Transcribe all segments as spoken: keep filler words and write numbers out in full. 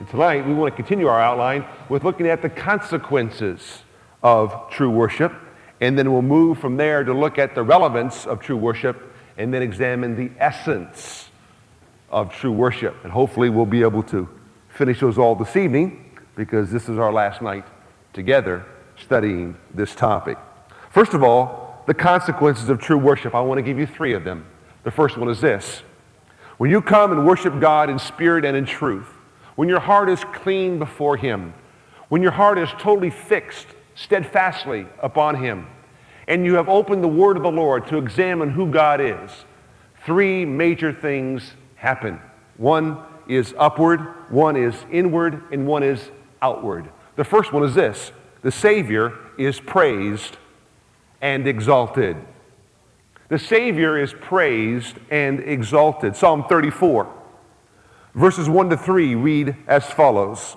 And tonight, we want to continue our outline with looking at the consequences of true worship, and then we'll move from there to look at the relevance of true worship, and then examine the essence of true worship. And hopefully we'll be able to finish those all this evening, because this is our last night together studying this topic. First of all, the consequences of true worship. I want to give you three of them. The first one is this. When you come and worship God in spirit and in truth, when your heart is clean before Him, when your heart is totally fixed steadfastly upon Him, and you have opened the Word of the Lord to examine who God is, three major things happen. One is upward, one is inward, and one is outward. The first one is this. The Savior is praised and exalted. The Savior is praised and exalted. Psalm thirty-four, verses one to three read as follows.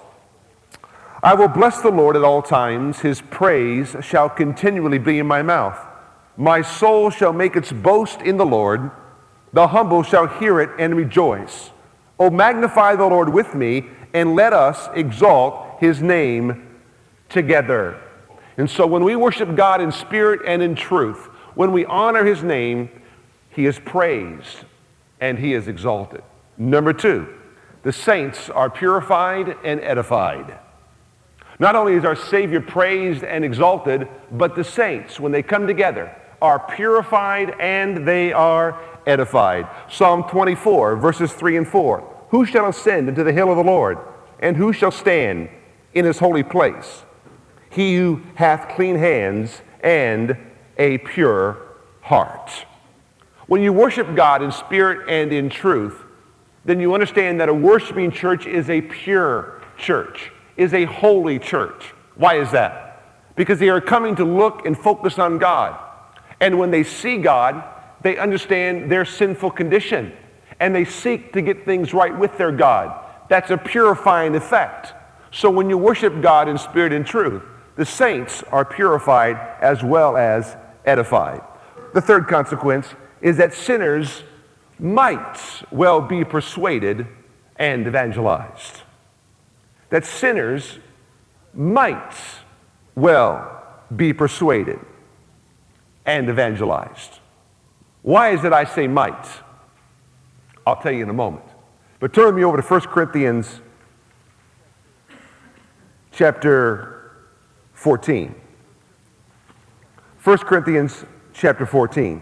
I will bless the Lord at all times. His praise shall continually be in my mouth. My soul shall make its boast in the Lord. The humble shall hear it and rejoice. O magnify the Lord with me, and let us exalt His name together. And so when we worship God in spirit and in truth, when we honor His name, He is praised and He is exalted. Number two, the saints are purified and edified. Not only is our Savior praised and exalted, but the saints, when they come together, are purified and they are edified. Psalm twenty-four, verses three and four. Who shall ascend into the hill of the Lord? And who shall stand in His holy place? He who hath clean hands and a pure heart. When you worship God in spirit and in truth, then you understand that a worshiping church is a pure church, is a holy church. Why is that? Because they are coming to look and focus on God. And when they see God, they understand their sinful condition, and they seek to get things right with their God. That's a purifying effect. So when you worship God in spirit and truth, the saints are purified as well as edified. The third consequence is that sinners might well be persuaded and evangelized. That sinners might well be persuaded and evangelized. Why is it I say might? I'll tell you in a moment. But turn me over to First Corinthians chapter fourteen. First Corinthians chapter fourteen.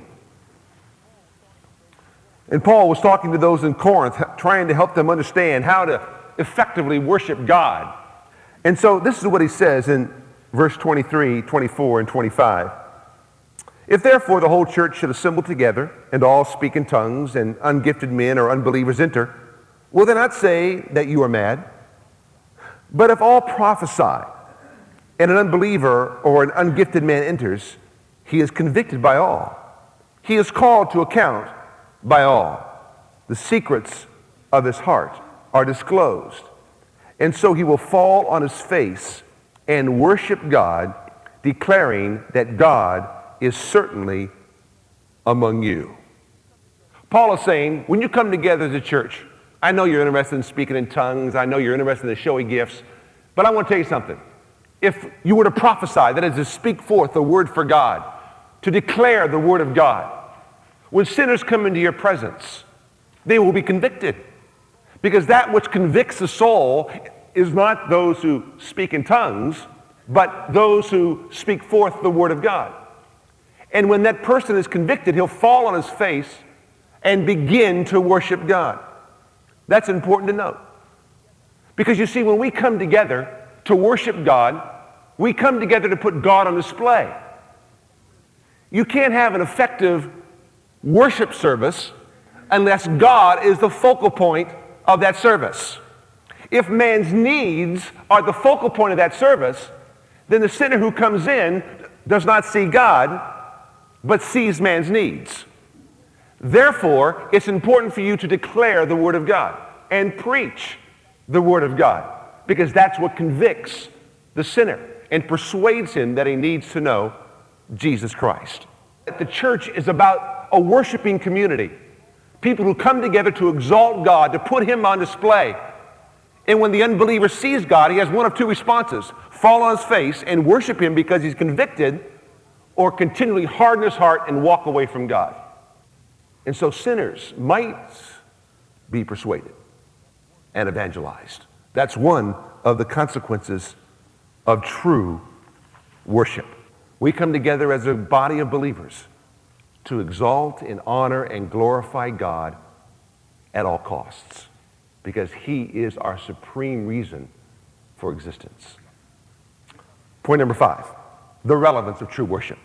And Paul was talking to those in Corinth, trying to help them understand how to effectively worship God. And so this is what he says in verse twenty-three, twenty-four, and twenty-five. If therefore the whole church should assemble together, and all speak in tongues, and ungifted men or unbelievers enter, will they not say that you are mad? But if all prophesy, and an unbeliever or an ungifted man enters, he is convicted by all. He is called to account by all. The secrets of his heart are disclosed. And so he will fall on his face and worship God, declaring that God is certainly among you. Paul is saying, when you come together as a church, I know you're interested in speaking in tongues, I know you're interested in the showy gifts, but I want to tell you something. If you were to prophesy, that is to speak forth the word for God, to declare the word of God, when sinners come into your presence, they will be convicted. Because that which convicts the soul is not those who speak in tongues, but those who speak forth the word of God. And when that person is convicted, he'll fall on his face and begin to worship God. That's important to note. Because you see, when we come together to worship God, we come together to put God on display. You can't have an effective worship service unless God is the focal point of that service. If man's needs are the focal point of that service, then the sinner who comes in does not see God, but sees man's needs. Therefore, it's important for you to declare the Word of God and preach the Word of God, because that's what convicts the sinner and persuades him that he needs to know Jesus Christ. The church is about a worshiping community, people who come together to exalt God, to put Him on display. And when the unbeliever sees God, he has one of two responses: fall on his face and worship him because he's convicted, or continually harden his heart and walk away from God. And so sinners might be persuaded and evangelized. That's one of the consequences of true worship. We come together as a body of believers to exalt and honor and glorify God at all costs, because he is our supreme reason for existence. Point number five, the relevance of true worship.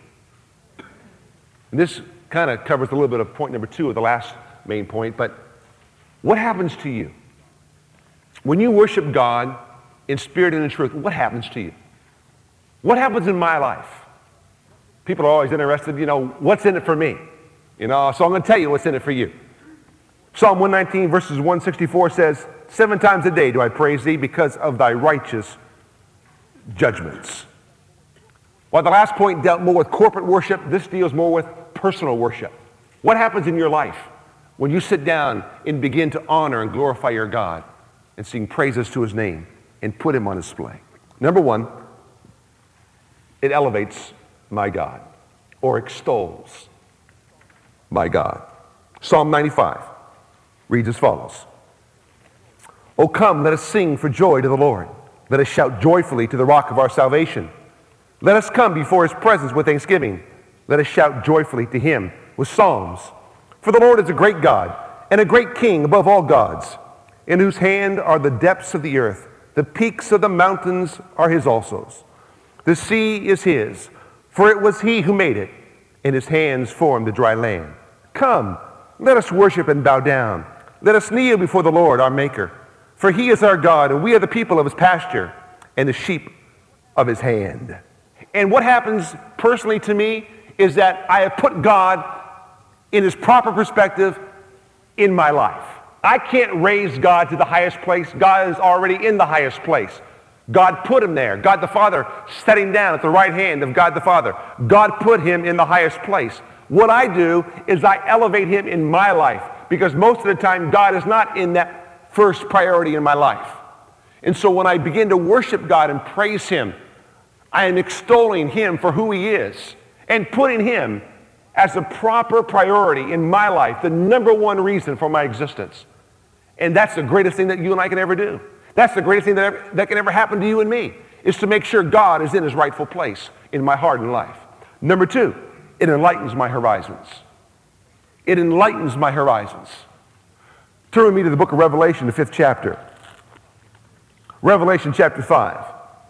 And this kind of covers a little bit of point number two of the last main point, but what happens to you? When you worship God in spirit and in truth, what happens to you? What happens in my life? People are always interested, you know, what's in it for me? You know, so I'm going to tell you what's in it for you. Psalm one nineteen verses one sixty-four says, seven times a day do I praise thee because of thy righteous judgments. While the last point dealt more with corporate worship, this deals more with personal worship. What happens in your life when you sit down and begin to honor and glorify your God and sing praises to his name and put him on display? Number one, it elevates my God, or extols my God. Psalm ninety-five reads as follows: O come, let us sing for joy to the Lord. Let us shout joyfully to the rock of our salvation. Let us come before his presence with thanksgiving. Let us shout joyfully to him with psalms. For the Lord is a great God and a great King above all gods, in whose hand are the depths of the earth. The peaks of the mountains are his also. The sea is his, for it was he who made it, and his hands formed the dry land. Come, let us worship and bow down. Let us kneel before the Lord our Maker. For he is our God, and we are the people of his pasture, and the sheep of his hand. And what happens personally to me is that I have put God in his proper perspective in my life. I can't raise God to the highest place. God is already in the highest place. God put him there. God the Father set him down at the right hand of God the Father. God put him in the highest place. What I do is I elevate him in my life, because most of the time God is not in that first priority in my life. And so when I begin to worship God and praise him, I am extolling him for who he is and putting him as a proper priority in my life, the number one reason for my existence. And that's the greatest thing that you and I can ever do. That's the greatest thing that, ever, that can ever happen to you and me, is to make sure God is in his rightful place in my heart and life. Number two, it enlightens my horizons. It enlightens my horizons. Turn with me to the book of Revelation, the fifth chapter. Revelation chapter five.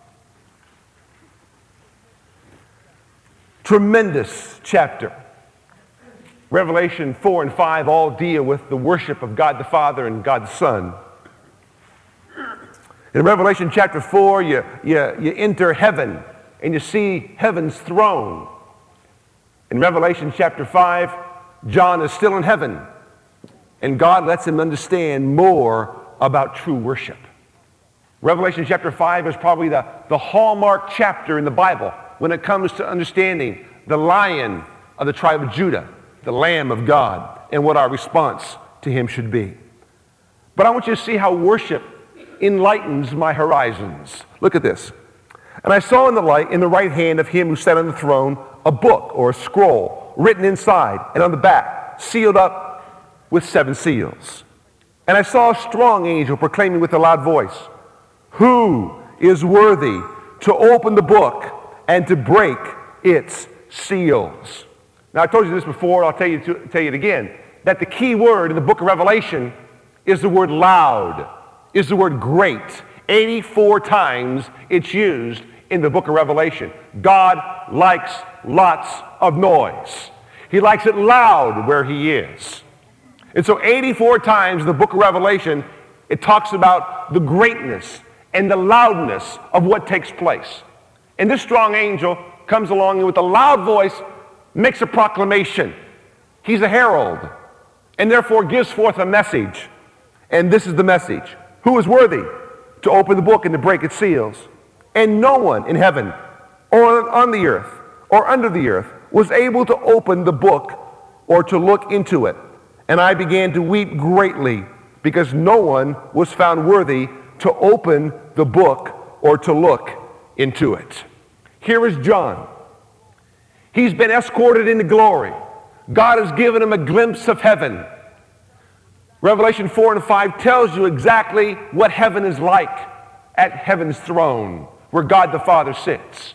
Tremendous chapter. Revelation four and five all deal with the worship of God the Father and God the Son. In Revelation chapter four, you, you, you enter heaven and you see heaven's throne. In Revelation chapter five, John is still in heaven, and God lets him understand more about true worship. Revelation chapter five is probably the, the hallmark chapter in the Bible when it comes to understanding the Lion of the tribe of Judah, the Lamb of God, and what our response to him should be. But I want you to see how worship enlightens my horizons. Look at this. And I saw in the light, in the right hand of him who sat on the throne, a book or a scroll written inside and on the back, sealed up with seven seals. And I saw a strong angel proclaiming with a loud voice, "Who is worthy to open the book and to break its seals?" Now, I told you this before, I'll tell you, to, tell you it again, that the key word in the book of Revelation is the word loud, is the word great. eighty-four times it's used in the book of Revelation. God likes lots of noise. He likes it loud where he is. And so eighty-four times in the book of Revelation, it talks about the greatness and the loudness of what takes place. And this strong angel comes along and with a loud voice makes a proclamation. He's a herald and therefore gives forth a message. And this is the message: who is worthy to open the book and to break its seals? And no one in heaven or on the earth or under the earth was able to open the book or to look into it. And I began to weep greatly because no one was found worthy to open the book or to look into it. Here is John. He's been escorted into glory. God has given him a glimpse of heaven. Revelation four and five tells you exactly what heaven is like at heaven's throne, where God the Father sits.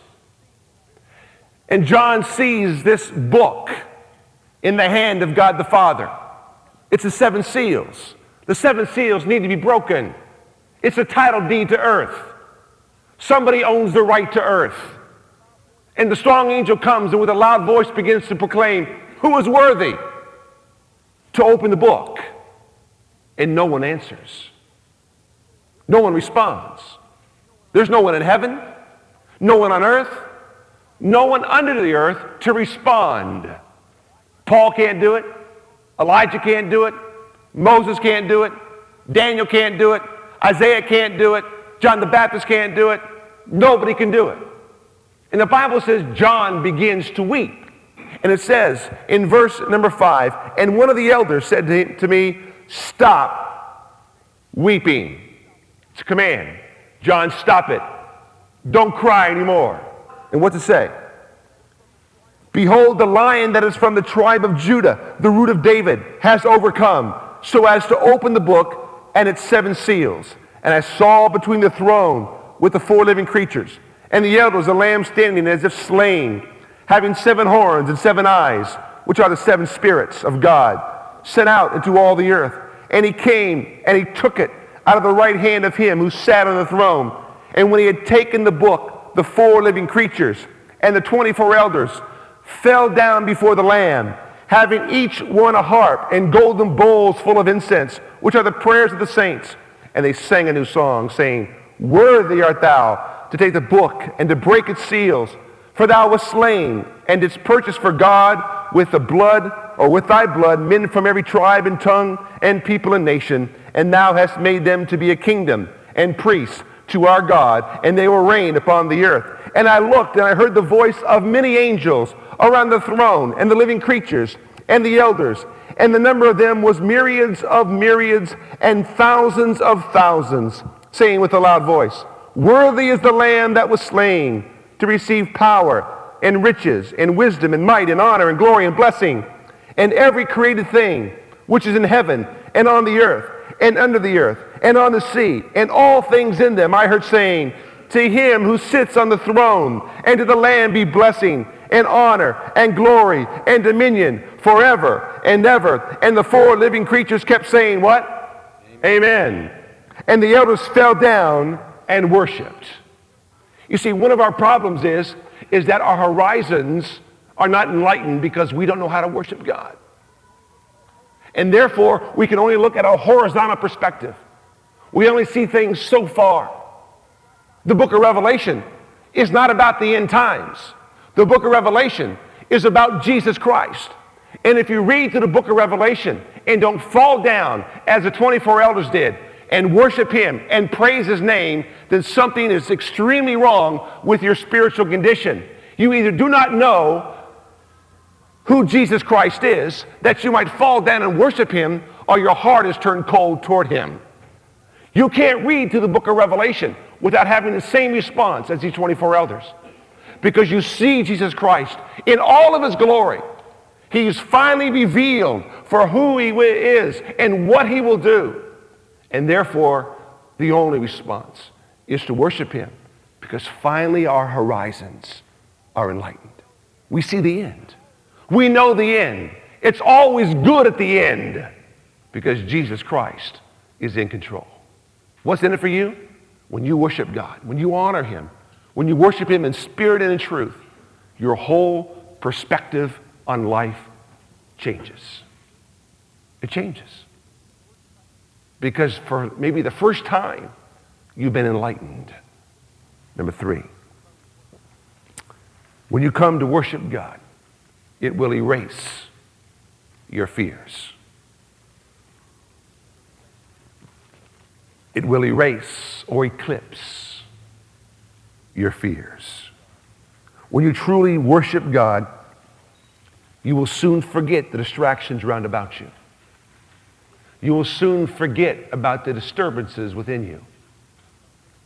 And John sees this book in the hand of God the Father. It's the seven seals. The seven seals need to be broken. It's a title deed to earth. Somebody owns the right to earth. And the strong angel comes and with a loud voice begins to proclaim, who is worthy to open the book? And no one answers. No one responds. There's no one in heaven, no one on earth, no one under the earth to respond. Paul can't do it. Elijah can't do it. Moses can't do it. Daniel can't do it. Isaiah can't do it. John the Baptist can't do it. Nobody can do it. And the Bible says John begins to weep. And it says in verse number five, and one of the elders said to, to me, stop weeping. It's a command. John, stop it. Don't cry anymore. And what's it say? Behold, the lion that is from the tribe of Judah, the root of David, has overcome, so as to open the book and its seven seals. And I saw between the throne with the four living creatures, and the elders, a lamb standing as if slain, having seven horns and seven eyes, which are the seven spirits of God, sent out into all the earth. And he came, and he took it out of the right hand of him who sat on the throne. And when he had taken the book, the four living creatures and the twenty-four elders fell down before the Lamb, having each one a harp and golden bowls full of incense, which are the prayers of the saints. And they sang a new song, saying, worthy art thou to take the book and to break its seals, for thou wast slain, and didst purchase for God with the blood, or with thy blood, men from every tribe and tongue and people and nation, and thou hast made them to be a kingdom and priests to our God, and they will reign upon the earth. And I looked, and I heard the voice of many angels around the throne, and the living creatures, and the elders, and the number of them was myriads of myriads, and thousands of thousands, saying with a loud voice, worthy is the Lamb that was slain to receive power, and riches, and wisdom, and might, and honor, and glory, and blessing. And every created thing which is in heaven, and on the earth, and under the earth, and on the sea, and all things in them, I heard saying, to him who sits on the throne, and to the Lamb be blessing, and honor, and glory, and dominion, forever and ever. And the four living creatures kept saying, what? Amen. Amen. And the elders fell down and worshiped. You see, one of our problems is, is that our horizons are not enlightened because we don't know how to worship God. And therefore, we can only look at a horizontal perspective. We only see things so far. The book of Revelation is not about the end times. The book of Revelation is about Jesus Christ. And if you read through the book of Revelation and don't fall down as the twenty-four elders did and worship him and praise his name, then something is extremely wrong with your spiritual condition. You either do not know who Jesus Christ is, that you might fall down and worship him, or your heart is turned cold toward him. You can't read through the book of Revelation without having the same response as these twenty-four elders, because you see Jesus Christ in all of his glory. He's finally revealed for who he is and what he will do. And therefore, the only response is to worship him, because finally our horizons are enlightened. We see the end. We know the end. It's always good at the end because Jesus Christ is in control. What's in it for you? When you worship God, when you honor him, when you worship him in spirit and in truth, your whole perspective on life changes. It changes. Because for maybe the first time, you've been enlightened. Number three, when you come to worship God, it will erase your fears. It will erase or eclipse your fears. When you truly worship God, you will soon forget the distractions round about you. You will soon forget about the disturbances within you.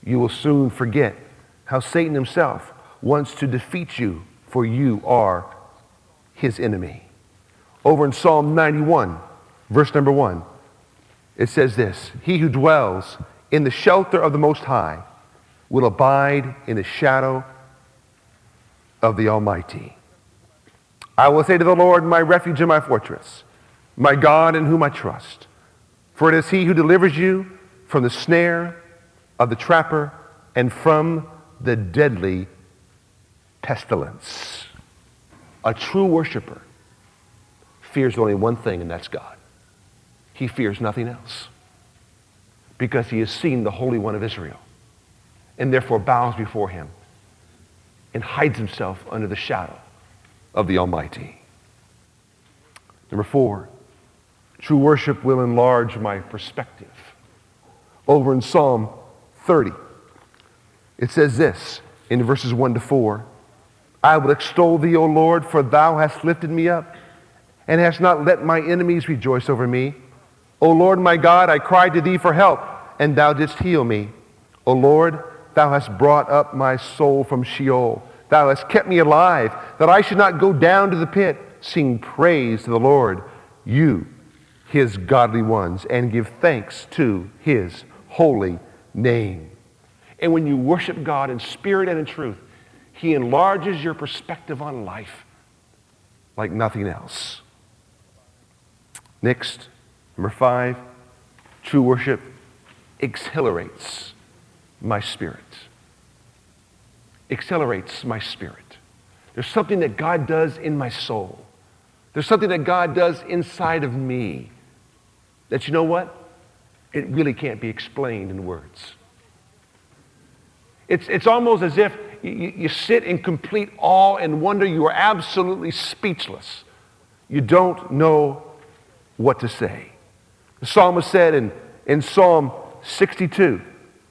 you will soon forget how Satan himself wants to defeat you, for you are his enemy. Over in Psalm ninety-one, verse number one, it says this: he who dwells in the shelter of the Most High will abide in the shadow of the Almighty. I will say to the Lord, my refuge and my fortress, my God in whom I trust. For it is he who delivers you from the snare of the trapper and from the deadly pestilence. A true worshiper fears only one thing, and that's God. He fears nothing else, because he has seen the Holy One of Israel and therefore bows before him and hides himself under the shadow of the Almighty. Number four, true worship will enlarge my perspective. Over in Psalm thirty, it says this in verses one to four: I will extol thee, O Lord, for thou hast lifted me up and hast not let my enemies rejoice over me. O Lord my God, I cried to thee for help, and thou didst heal me. O Lord, thou hast brought up my soul from Sheol. Thou hast kept me alive, that I should not go down to the pit. Sing praise to the Lord, you, his godly ones, and give thanks to his holy name. And when you worship God in spirit and in truth, he enlarges your perspective on life like nothing else. Next, number five, true worship accelerates my spirit. Accelerates my spirit. There's something that God does in my soul. There's something that God does inside of me that, you know what? It really can't be explained in words. It's, it's almost as if you, you sit in complete awe and wonder. You are absolutely speechless. You don't know what to say. The psalmist said in, in Psalm sixty-two,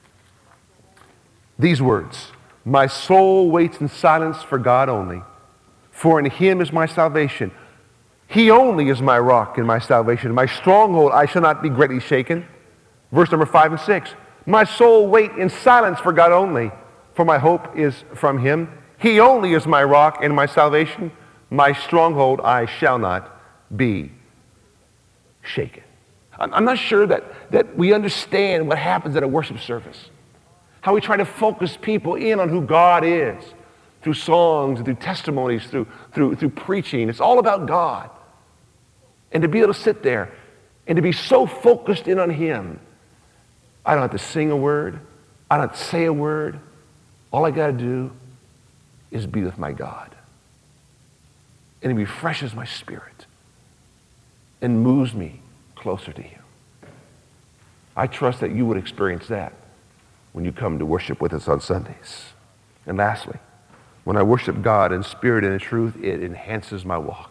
these words: my soul waits in silence for God only, for in him is my salvation. He only is my rock and my salvation, my stronghold. I shall not be greatly shaken. Verse number five and six. My soul wait in silence for God only, for my hope is from him. He only is my rock and my salvation, my stronghold. I shall not be shaken. I'm not sure that, that we understand what happens at a worship service. How we try to focus people in on who God is through songs, and through testimonies, through, through, through preaching. It's all about God. And to be able to sit there and to be so focused in on him, I don't have to sing a word. I don't have to say a word. All I got to do is be with my God. And it refreshes my spirit and moves me closer to him. I trust that you would experience that when you come to worship with us on Sundays. And lastly, when I worship God in spirit and in truth, it enhances my walk.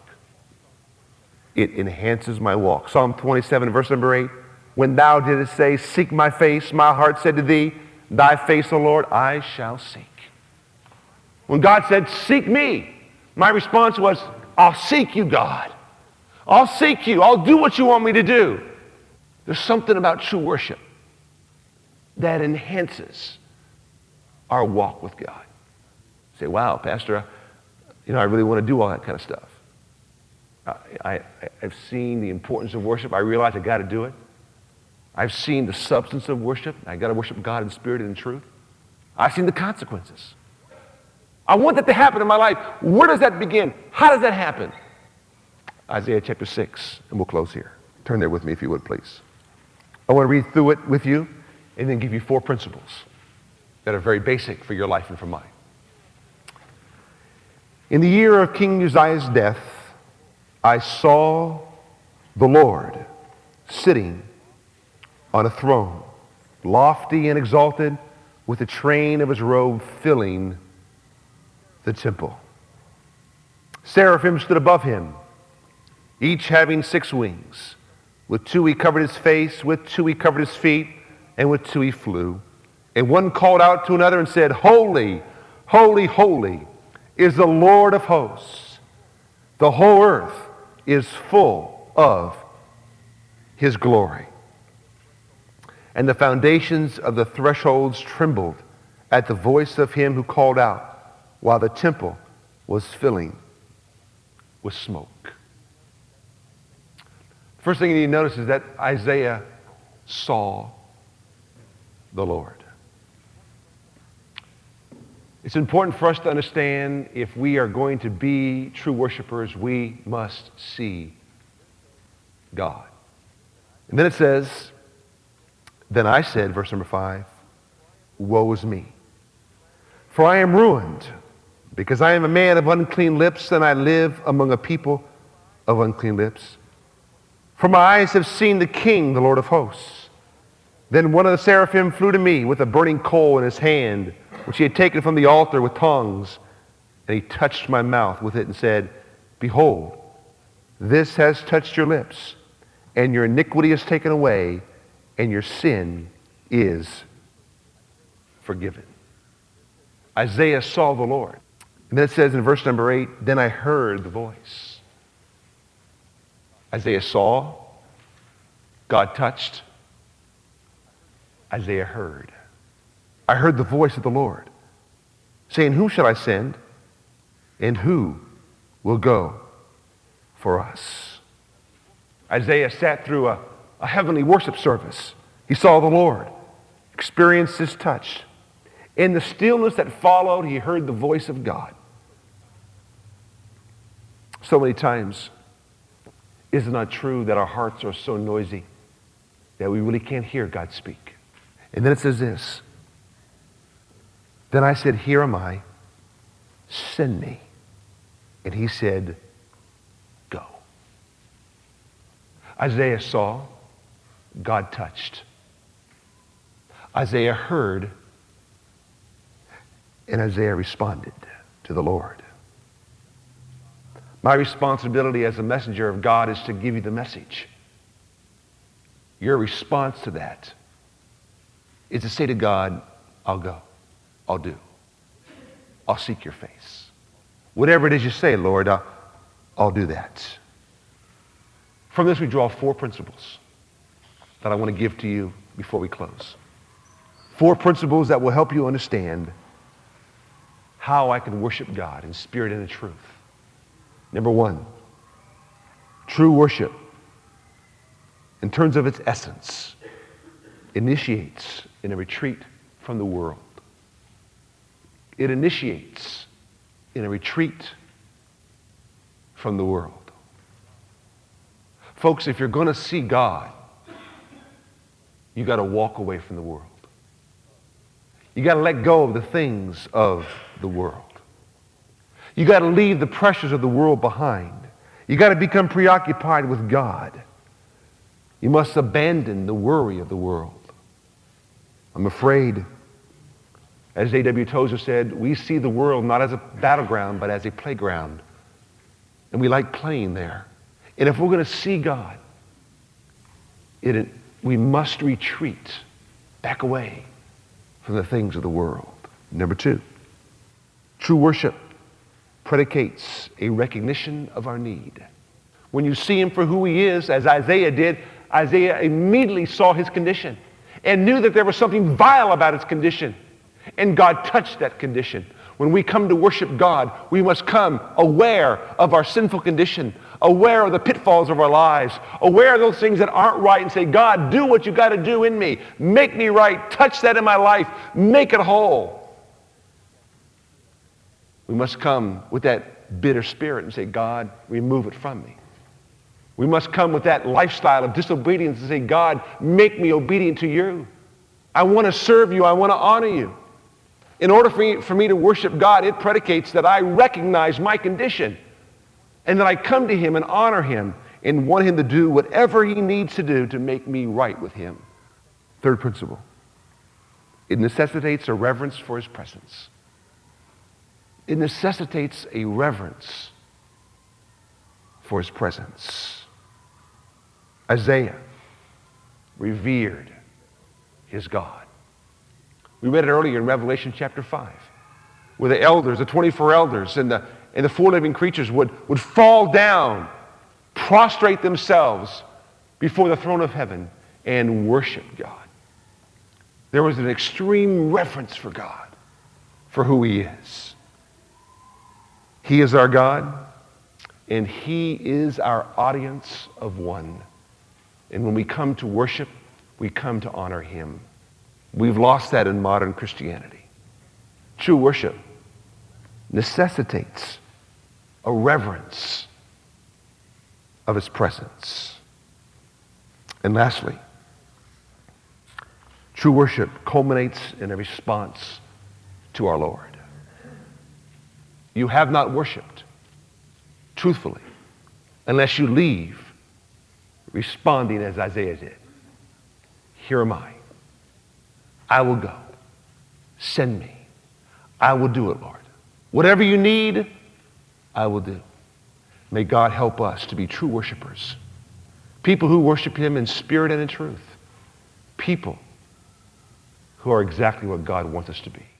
It enhances my walk. Psalm twenty-seven, verse number eight. When thou didst say, seek my face, my heart said to thee, thy face, O Lord, I shall seek. When God said, seek me, my response was, I'll seek you, God. I'll seek you. I'll do what you want me to do. There's something about true worship that enhances our walk with God. You say, wow, Pastor, you know, I really want to do all that kind of stuff. I, I, I've seen the importance of worship. I realize I got to do it. I've seen the substance of worship. I got to worship God in spirit and in truth. I've seen the consequences. I want that to happen in my life. Where does that begin? How does that happen? Isaiah chapter six, and we'll close here. Turn there with me if you would, please. I want to read through it with you and then give you four principles that are very basic for your life and for mine. In the year of King Uzziah's death, I saw the Lord sitting on a throne, lofty and exalted, with the train of his robe filling the temple. Seraphim stood above him, each having six wings. With two he covered his face, with two he covered his feet, and with two he flew. And one called out to another and said, Holy, holy, holy is the Lord of hosts. The whole earth is full of his glory. and the foundations of the thresholds trembled at the voice of him who called out, while the temple was filling with smoke. First thing you need to notice is that Isaiah saw the Lord. It's important for us to understand if we are going to be true worshipers, we must see God. And then it says, then I said, verse number five, woe is me, for I am ruined, because I am a man of unclean lips, and I live among a people of unclean lips. For my eyes have seen the King, the Lord of hosts. Then one of the seraphim flew to me with a burning coal in his hand, which he had taken from the altar with tongs, and he touched my mouth with it and said, behold, this has touched your lips, and your iniquity is taken away, and your sin is forgiven. Isaiah saw the Lord. And then it says in verse number eight, then I heard the voice. Isaiah saw, God touched, Isaiah heard. I heard the voice of the Lord, saying, whom shall I send, and who will go for us? Isaiah sat through a, a heavenly worship service. He saw the Lord, experienced his touch. In the stillness that followed, he heard the voice of God. So many times, is it not true that our hearts are so noisy that we really can't hear God speak? And then it says this, then I said, here am I, send me. And he said, go. Isaiah saw, God touched. Isaiah heard, and Isaiah responded to the Lord. My responsibility as a messenger of God is to give you the message. Your response to that is to say to God, I'll go. I'll do. I'll seek your face. Whatever it is you say, Lord, I'll, I'll do that. From this we draw four principles that I want to give to you before we close. Four principles that will help you understand how I can worship God in spirit and in truth. Number one, true worship, in terms of its essence, initiates in a retreat from the world. It initiates in a retreat from the world. Folks, if you're going to see God, you got to walk away from the world. You got to let go of the things of the world. You got to leave the pressures of the world behind. You got to become preoccupied with God. You must abandon the worry of the world. I'm afraid, as A W Tozer said, we see the world not as a battleground, but as a playground. And we like playing there. And if we're going to see God, it, we must retreat, back away from the things of the world. Number two, true worship predicates a recognition of our need. When you see him for who he is, as Isaiah did, Isaiah immediately saw his condition and knew that there was something vile about his condition. And God touched that condition. When we come to worship God, we must come aware of our sinful condition, aware of the pitfalls of our lives, aware of those things that aren't right, and say, God, do what you got to do in me. Make me right. Touch that in my life. Make it whole. We must come with that bitter spirit and say, God, remove it from me. We must come with that lifestyle of disobedience and say, God, make me obedient to you. I want to serve you. I want to honor you. In order for me, for me to worship God, it predicates that I recognize my condition and that I come to him and honor him and want him to do whatever he needs to do to make me right with him. Third principle, it necessitates a reverence for his presence. It necessitates a reverence for his presence. Isaiah revered his God. We read it earlier in Revelation chapter five, where the elders, the twenty-four elders and the, and the four living creatures would, would fall down, prostrate themselves before the throne of heaven and worship God. There was an extreme reverence for God, for who he is. He is our God, and he is our audience of one. And when we come to worship, we come to honor him. We've lost that in modern Christianity. True worship necessitates a reverence of his presence. And lastly, true worship culminates in a response to our Lord. You have not worshiped truthfully unless you leave responding as Isaiah did. Here am I. I will go. Send me. I will do it, Lord. Whatever you need, I will do. May God help us to be true worshipers. People who worship him in spirit and in truth. People who are exactly what God wants us to be.